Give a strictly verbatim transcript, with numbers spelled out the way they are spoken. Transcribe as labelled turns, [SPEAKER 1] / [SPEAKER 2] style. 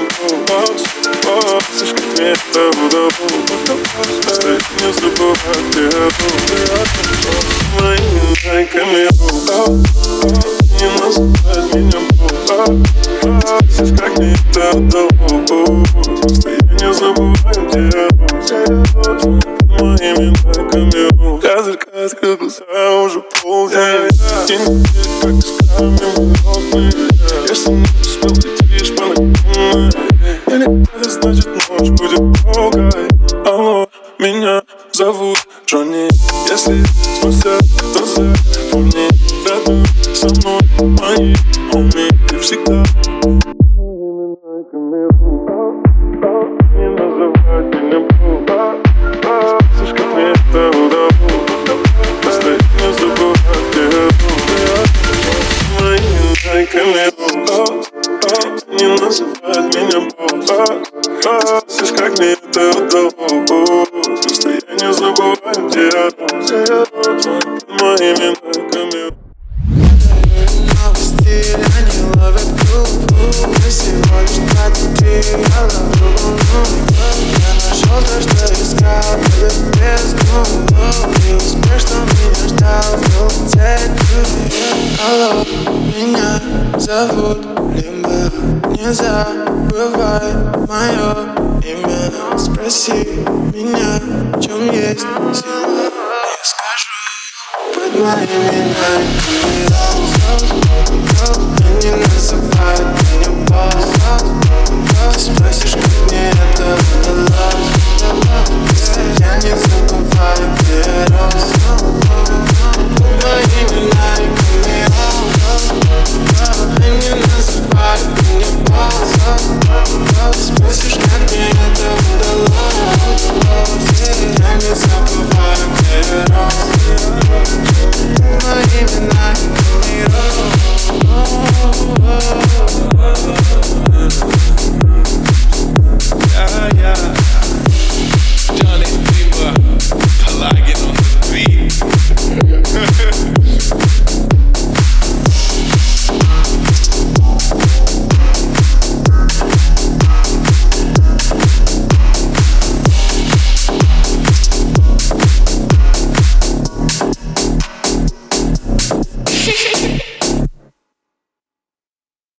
[SPEAKER 1] босс, босс. Слишком мне это удалось. Стоит не забывать, где я был. Моими лайками не называть меня босс. Слышишь, как мне это удалось. Стоит не забывать, где я был. Моими лайками газель, газель, глаза уже полдень. День, как исками холодные. Если не успел, летишь по ногам. Я не это значит, ночь будет долгой. Алло, меня зовут Джонни. Если спустя, то запомни. Рядом со мной мои хоми. Ты всегда моими лайками. Не называть меня бог. Слишком мне это удалось. Просто не забывать, где я был. Моими лайками. Не называть меня бог. Слышь, как мне это удалось. Просто я не забываю, где я был. Моими лайками.
[SPEAKER 2] Новости, они ловят группу. Мы всего лишь тратим три, я ловлю волну. Я нашел то, что искал, это бездну. И успех, что меня ждал, был целью. Алло, меня зовут Лимба. Не забывай мое имя. Спроси меня, в чем есть сила. Я скажу под моими лайками. Не называй меня босс.